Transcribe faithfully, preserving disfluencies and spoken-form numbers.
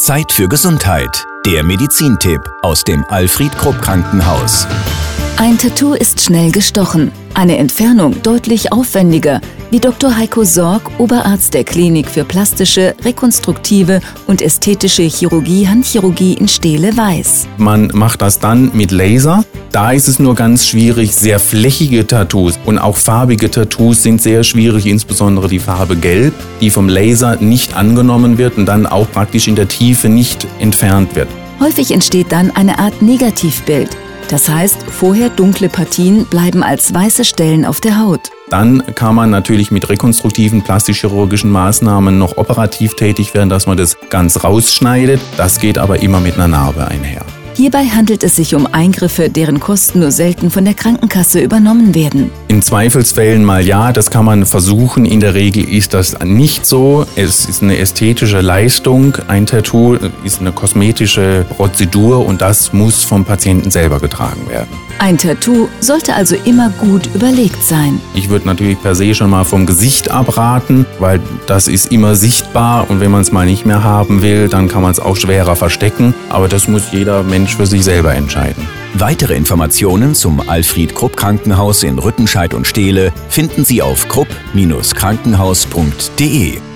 Zeit für Gesundheit. Der Medizintipp aus dem Alfred Krupp Krankenhaus. Ein Tattoo ist schnell gestochen, eine Entfernung deutlich aufwendiger, wie Doktor Heiko Sorg, Oberarzt der Klinik für plastische, rekonstruktive und ästhetische Chirurgie, Handchirurgie in Steele weiß. Man macht das dann mit Laser. Da ist es nur ganz schwierig, sehr flächige Tattoos und auch farbige Tattoos sind sehr schwierig, insbesondere die Farbe Gelb, die vom Laser nicht angenommen wird und dann auch praktisch in der Tiefe nicht entfernt wird. Häufig entsteht dann eine Art Negativbild. Das heißt, vorher dunkle Partien bleiben als weiße Stellen auf der Haut. Dann kann man natürlich mit rekonstruktiven plastisch-chirurgischen Maßnahmen noch operativ tätig werden, dass man das ganz rausschneidet. Das geht aber immer mit einer Narbe einher. Hierbei handelt es sich um Eingriffe, deren Kosten nur selten von der Krankenkasse übernommen werden. In Zweifelsfällen mal ja, das kann man versuchen. In der Regel ist das nicht so. Es ist eine ästhetische Leistung. Ein Tattoo ist eine kosmetische Prozedur und das muss vom Patienten selber getragen werden. Ein Tattoo sollte also immer gut überlegt sein. Ich würde natürlich per se schon mal vom Gesicht abraten, weil das ist immer sichtbar und wenn man es mal nicht mehr haben will, dann kann man es auch schwerer verstecken. Aber das muss jeder Mensch für sich selber entscheiden. Weitere Informationen zum Alfred Krupp Krankenhaus in Rüttenscheid und Steele finden Sie auf krupp Bindestrich krankenhaus punkt de.